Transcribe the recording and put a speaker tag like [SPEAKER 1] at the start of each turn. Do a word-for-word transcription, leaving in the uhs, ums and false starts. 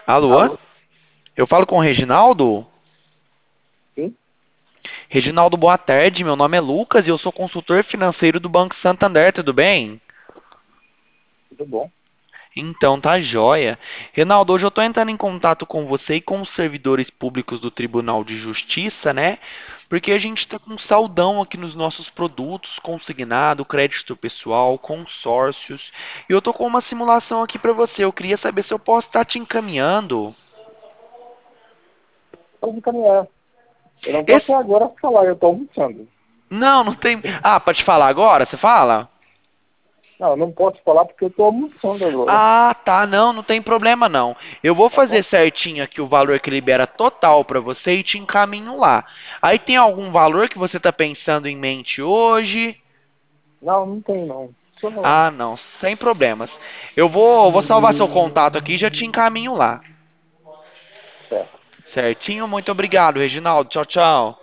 [SPEAKER 1] Alô?
[SPEAKER 2] Alô?
[SPEAKER 1] Eu falo com o Reginaldo?
[SPEAKER 2] Sim,
[SPEAKER 1] Reginaldo, boa tarde. Meu nome é Lucas e eu sou consultor financeiro do Banco Santander, tudo bem?
[SPEAKER 2] tudo bom.
[SPEAKER 1] Então, tá joia. Reinaldo, hoje eu tô entrando em contato com você e com os servidores públicos do Tribunal de Justiça, né? Porque a gente tá com um saldão aqui nos nossos produtos, consignado, crédito pessoal, consórcios. E eu tô com uma simulação aqui pra você. Eu queria saber se eu posso estar te encaminhando.
[SPEAKER 2] Pode encaminhar. Eu não
[SPEAKER 1] Esse...
[SPEAKER 2] posso agora falar, eu estou almoçando.
[SPEAKER 1] Não, não tem. Ah, pra te falar agora? Você fala?
[SPEAKER 2] Não, eu não posso falar porque eu estou almoçando agora.
[SPEAKER 1] Ah, tá, não, não tem problema não. Eu vou
[SPEAKER 2] Tá
[SPEAKER 1] fazer
[SPEAKER 2] bom?
[SPEAKER 1] certinho aqui o valor que libera total para você e te encaminho lá. Aí tem algum valor que você está pensando em mente hoje?
[SPEAKER 2] Não, não tem não. Isso não.
[SPEAKER 1] Ah, não, sem problemas. Eu vou, vou salvar seu contato aqui e já te encaminho lá.
[SPEAKER 2] Certo.
[SPEAKER 1] Certinho? Muito obrigado, Reginaldo. Tchau, tchau.